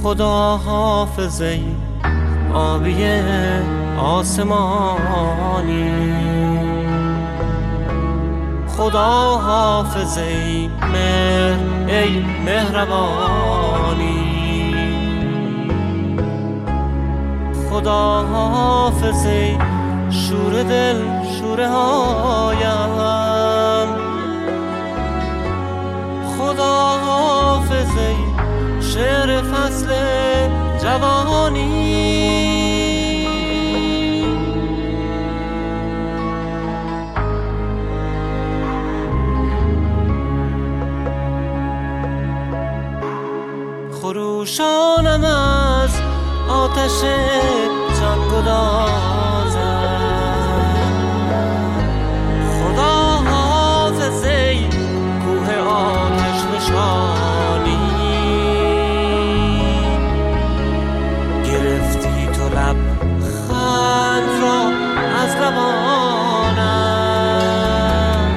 خدا حافظ آبی آسمانی، خدا حافظ مهر ای مهربانی، خدا حافظ شور دل شوره هایم، خدا حافظ شعر فصل جوانی. خروشانم از آتش جانگدازم، خدا حافظ ای کوه آتش نشانی، گرفتی تو لب خند را از لبانم،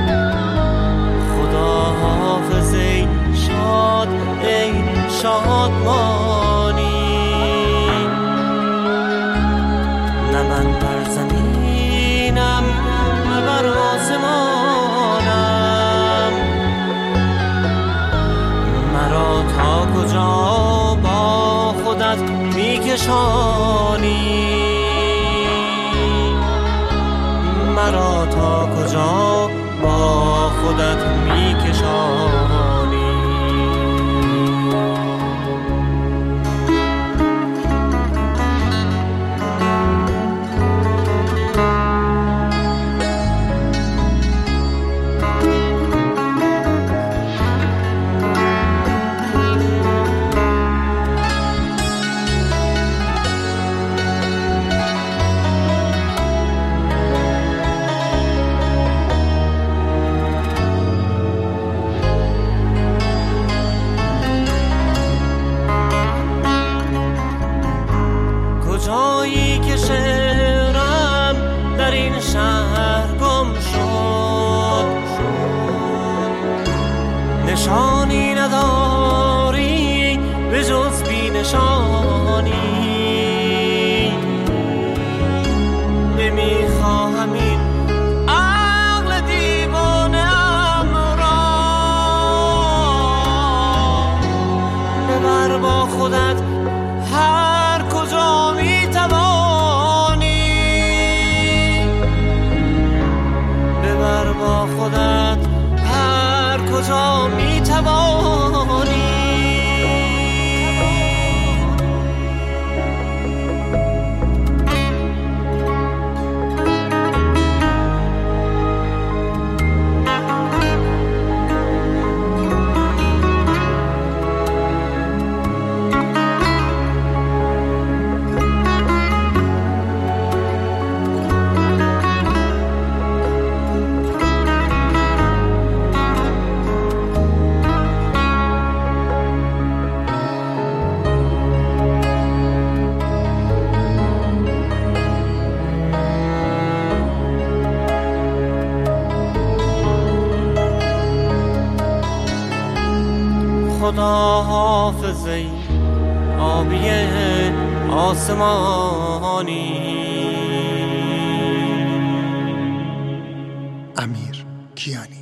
خدا حافظ ای شاد ای شادمانی، نه من بر زمینم نه بر آسمانم، مرا تا کجا با خودت میکشانی، مرا تا کجا با خودت میکشانی. جایی که شعرم در این شهر گم شد، نشانی نداری به جز بی نشانی، نمیخواهم این عقل دیوانه‌ام را ببر با خودت هر کجا میتوانی، ببر با خودت هر کجا میتوانی. خدا حافظ آبی آسمانی. امیر کیانی.